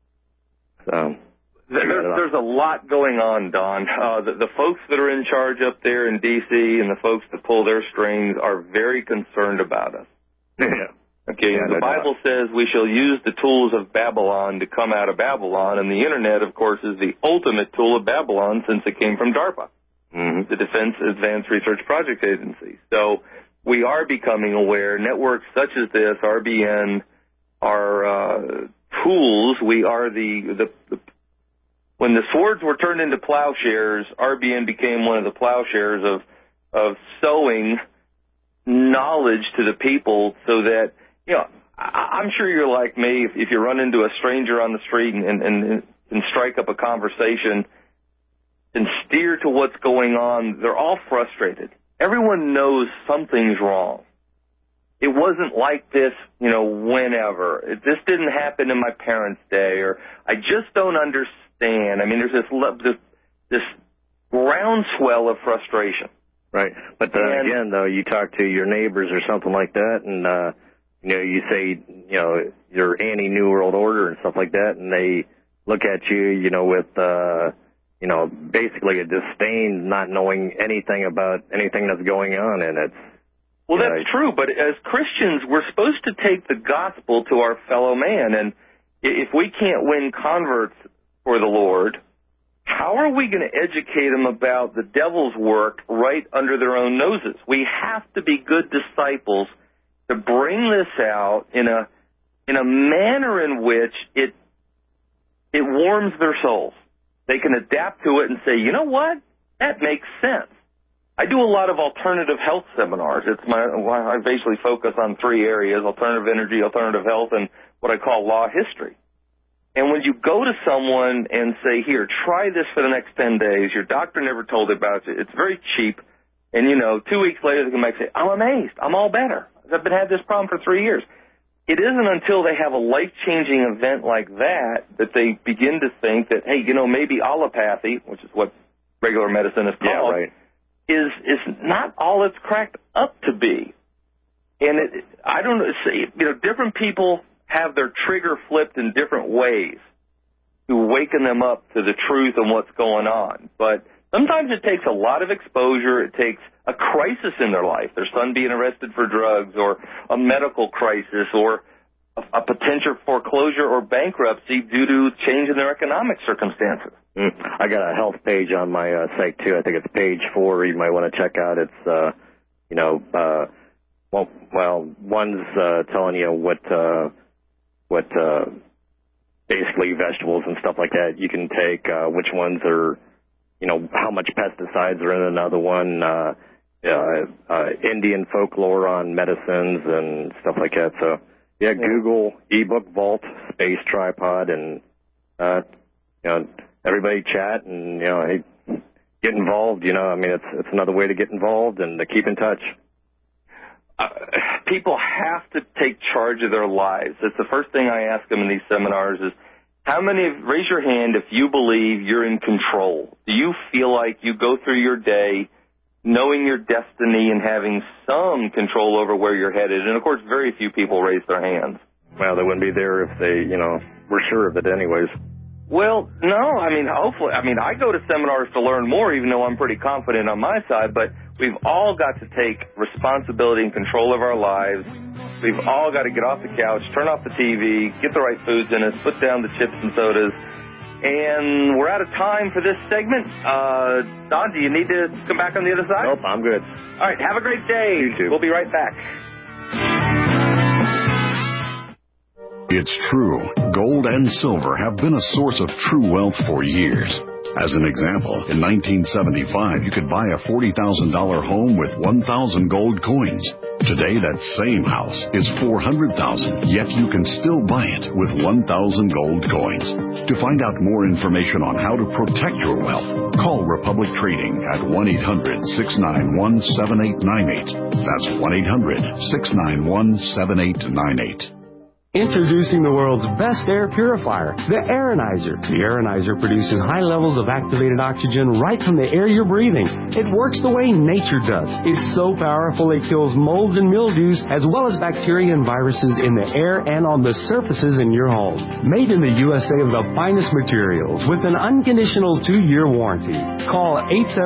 So. There's a lot going on, Don. The folks that are in charge up there in D.C. and the folks that pull their strings are very concerned about us. Yeah. Okay, the Bible says we shall use the tools of Babylon to come out of Babylon, and the Internet, of course, is the ultimate tool of Babylon since it came from DARPA, the Defense Advanced Research Project Agency. So we are becoming aware. Networks such as this, RBN, are tools. We are the when the swords were turned into plowshares, RBN became one of the plowshares of sowing knowledge to the people so that, I'm sure you're like me. If you run into a stranger on the street and strike up a conversation and steer to what's going on, they're all frustrated. Everyone knows something's wrong. It wasn't like this, whenever. This didn't happen in my parents' day, or I just don't understand. I mean, there's this groundswell of frustration. Right. But then again, though, you talk to your neighbors or something like that, and, you say, you're anti-New World Order and stuff like that, and they look at you, with, basically a disdain, not knowing anything about anything that's going on, and it's... Well, that's true, but as Christians, we're supposed to take the gospel to our fellow man, and if we can't win converts for the Lord, how are we going to educate them about the devil's work right under their own noses? We have to be good disciples to bring this out in a manner in which it warms their souls. They can adapt to it and say, you know what? That makes sense. I do a lot of alternative health seminars. I basically focus on three areas: alternative energy, alternative health, and what I call law history. And when you go to someone and say, here, try this for the next 10 days, your doctor never told you about it, it's very cheap, and, 2 weeks later they come back and say, I'm amazed, I'm all better. I've had this problem for 3 years. It isn't until they have a life-changing event like that that they begin to think that, hey, maybe allopathy, which is what regular medicine is called, is not all it's cracked up to be. And I don't know, different people have their trigger flipped in different ways to waken them up to the truth and what's going on. But sometimes it takes a lot of exposure. It takes a crisis in their life, their son being arrested for drugs, or a medical crisis, or a potential foreclosure or bankruptcy due to change in their economic circumstances. I got a health page on my site, too. I think it's page 4. You might want to check out. It's, one's telling you what basically vegetables and stuff like that you can take, which ones are, how much pesticides are in another one, Indian folklore on medicines and stuff like that. So, yeah, Google ebook vault, space tripod, and, everybody chat and, hey, get involved. I mean, it's another way to get involved and to keep in touch. People have to take charge of their lives. That's the first thing I ask them in these seminars is, raise your hand if you believe you're in control. Do you feel like you go through your day knowing your destiny and having some control over where you're headed? And, of course, very few people raise their hands. Well, they wouldn't be there if they, were sure of it anyways. Well, no, hopefully. I go to seminars to learn more, even though I'm pretty confident on my side, but we've all got to take responsibility and control of our lives. We've all got to get off the couch, turn off the TV, get the right foods in us, put down the chips and sodas. And we're out of time for this segment. Don, do you need to come back on the other side? Nope, I'm good. All right, have a great day. You too. We'll be right back. It's true. Gold and silver have been a source of true wealth for years. As an example, in 1975, you could buy a $40,000 home with 1,000 gold coins. Today, that same house is $400,000, yet you can still buy it with 1,000 gold coins. To find out more information on how to protect your wealth, call Republic Trading at 1-800-691-7898. That's 1-800-691-7898. Introducing the world's best air purifier, the Aeronizer. The Aeronizer produces high levels of activated oxygen right from the air you're breathing. It works the way nature does. It's so powerful it kills molds and mildews as well as bacteria and viruses in the air and on the surfaces in your home. Made in the USA of the finest materials with an unconditional 2-year warranty. Call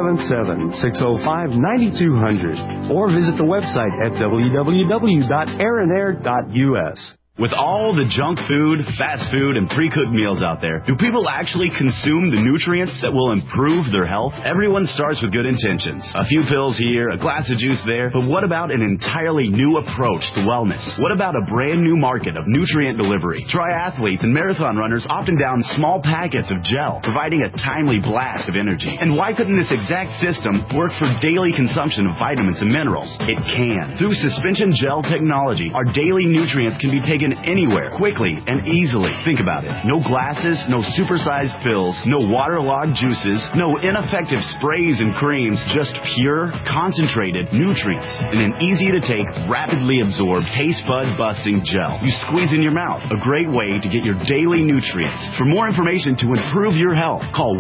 877-605-9200 or visit the website at www.aeronair.us. With all the junk food, fast food, and pre-cooked meals out there, do people actually consume the nutrients that will improve their health? Everyone starts with good intentions. A few pills here, a glass of juice there, but what about an entirely new approach to wellness? What about a brand new market of nutrient delivery? Triathletes and marathon runners often down small packets of gel, providing a timely blast of energy. And why couldn't this exact system work for daily consumption of vitamins and minerals? It can. Through suspension gel technology, our daily nutrients can be taken anywhere, quickly and easily. Think about it. No glasses, no supersized pills, no waterlogged juices, no ineffective sprays and creams, just pure, concentrated nutrients in an easy-to-take, rapidly absorbed, taste bud-busting gel. You squeeze in your mouth. A great way to get your daily nutrients. For more information to improve your health, call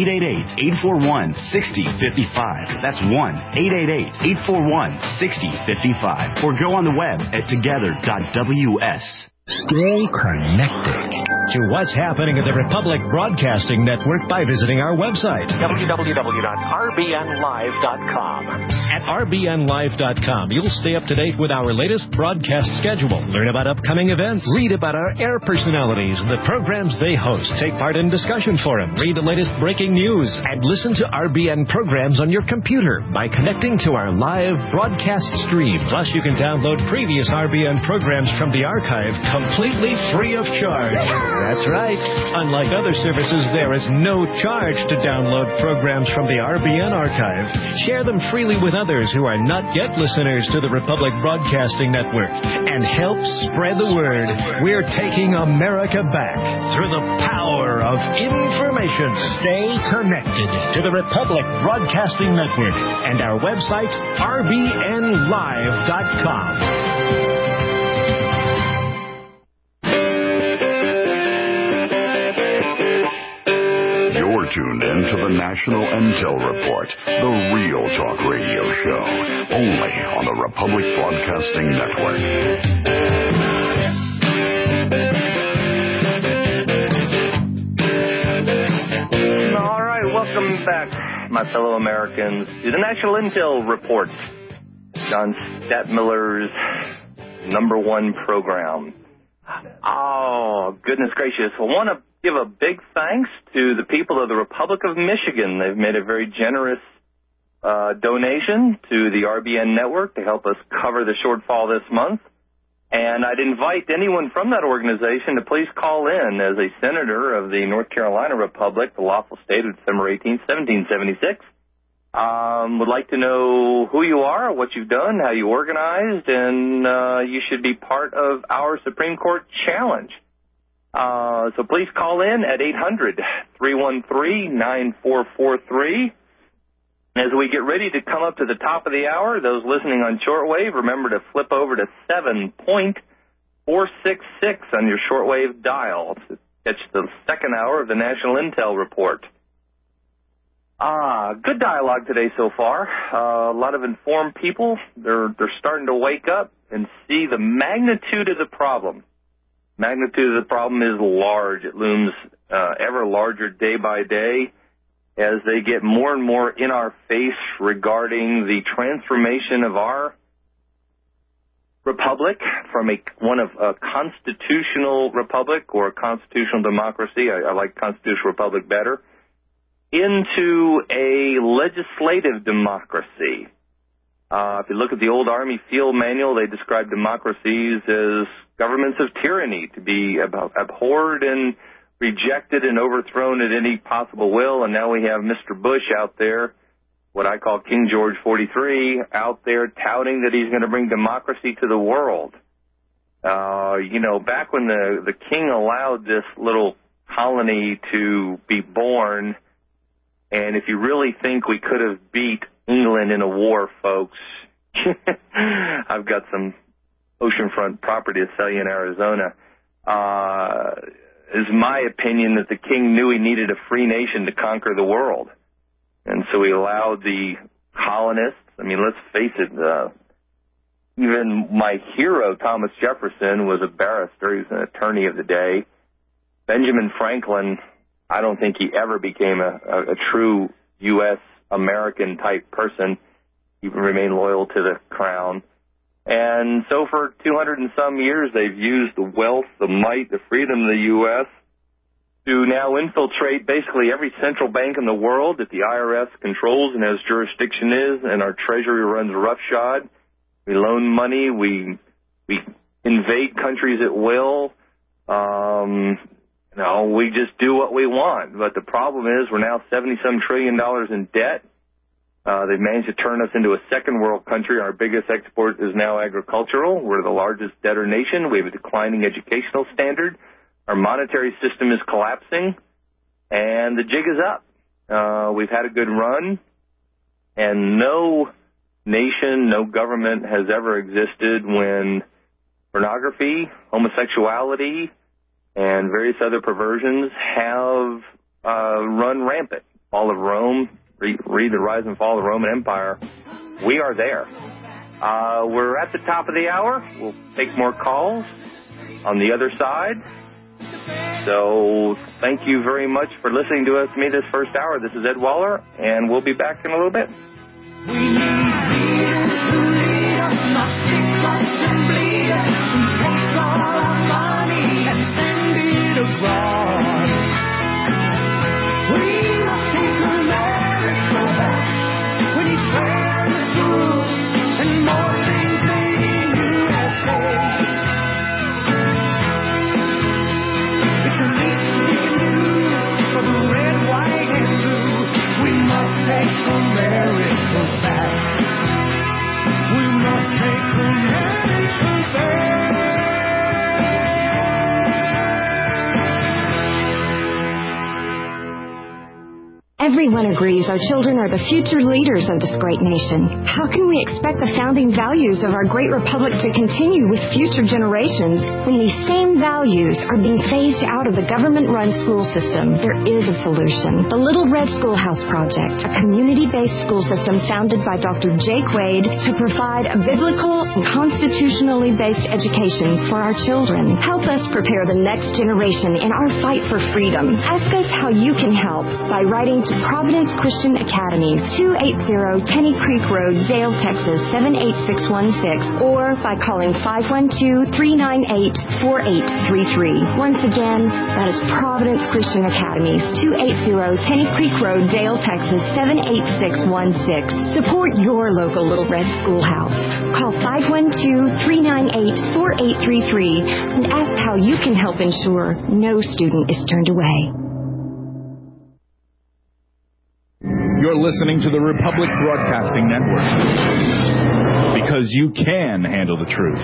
1-888-841-6055. That's 1-888-841-6055. Or go on the web at together.ws. Stay connected to what's happening at the Republic Broadcasting Network by visiting our website, www.rbnlive.com. At rbnlive.com, you'll stay up to date with our latest broadcast schedule, learn about upcoming events, read about our air personalities and the programs they host, take part in discussion forum, read the latest breaking news, and listen to RBN programs on your computer by connecting to our live broadcast stream. Plus, you can download previous RBN programs from the archive completely free of charge. That's right. Unlike other services, there is no charge to download programs from the RBN archive. Share them freely with others who are not yet listeners to the Republic Broadcasting Network and help spread the word. We're taking America back through the power of information. Stay connected to the Republic Broadcasting Network and our website, rbnlive.com. You're tuned in to the National Intel Report, the real talk radio show, only on the Republic Broadcasting Network. All right, welcome back, my fellow Americans, to the National Intel Report, John Stadtmiller's #1 program. Oh, goodness gracious. I want to give a big thanks to the people of the Republic of Michigan. They've made a very generous donation to the RBN network to help us cover the shortfall this month. And I'd invite anyone from that organization to please call in. As a senator of the North Carolina Republic, the lawful state of December 18, 1776, Would like to know who you are, what you've done, how you organized, and you should be part of our Supreme Court challenge. So please call in at 800-313-9443. As we get ready to come up to the top of the hour, those listening on shortwave, remember to flip over to 7.466 on your shortwave dial to catch the second hour of the National Intel Report. Good dialogue today so far. A lot of informed people. They're starting to wake up and see the magnitude of the problem. Magnitude of the problem is large. It looms ever larger day by day as they get more and more in our face regarding the transformation of our republic from a constitutional republic or a constitutional democracy, I like constitutional republic better, into a legislative democracy. If you look at the old Army field manual, they describe democracies as governments of tyranny, to be abhorred and rejected and overthrown at any possible will. And now we have Mr. Bush out there, what I call King George 43, out there touting that he's going to bring democracy to the world. Back when the king allowed this little colony to be born, and if you really think we could have beat England in a war, folks, I've got some oceanfront property to sell you in Arizona. It's my opinion that the king knew he needed a free nation to conquer the world. And so he allowed the colonists, let's face it, even my hero, Thomas Jefferson, was a barrister. He was an attorney of the day. Benjamin Franklin, I don't think he ever became a true U.S. American type person. He remained loyal to the crown. And so for 200 and some years, they've used the wealth, the might, the freedom of the U.S. to now infiltrate basically every central bank in the world that the IRS controls and has jurisdiction is, and our Treasury runs roughshod. We loan money. We invade countries at will. We just do what we want. But the problem is we're now $70-some trillion in debt. They've managed to turn us into a second world country. Our biggest export is now agricultural. We're the largest debtor nation. We have a declining educational standard. Our monetary system is collapsing, and the jig is up. We've had a good run, and no nation, no government has ever existed when pornography, homosexuality, and various other perversions have run rampant. Fall of Rome, read the rise and fall of the Roman Empire. We are there. We're at the top of the hour. We'll take more calls on the other side. So thank you very much for listening to me this first hour. This is Ed Waller, and we'll be back in a little bit. We need leaders who lead us, not sick us and bleed us, who take all our money and send it abroad. We must take America back. We need fairer schools and more things made in USA. It's the least we can do for the red, white, and blue. We must take America back. We must take America back. Everyone agrees our children are the future leaders of this great nation. How can we expect the founding values of our great republic to continue with future generations when these same values are being phased out of the government-run school system? There is a solution. The Little Red Schoolhouse Project, a community-based school system founded by Dr. Jake Wade to provide a biblical and constitutionally based education for our children. Help us prepare the next generation in our fight for freedom. Ask us how you can help by writing to Providence Christian Academies, 280 Tenny Creek Road, Dale, Texas, 78616, or by calling 512-398-4833. Once again, that is Providence Christian Academies, 280 Tenny Creek Road, Dale, Texas, 78616. Support your local Little Red Schoolhouse. Call 512-398-4833 and ask how you can help ensure no student is turned away. You're listening to the Republic Broadcasting Network. Because you can handle the truth.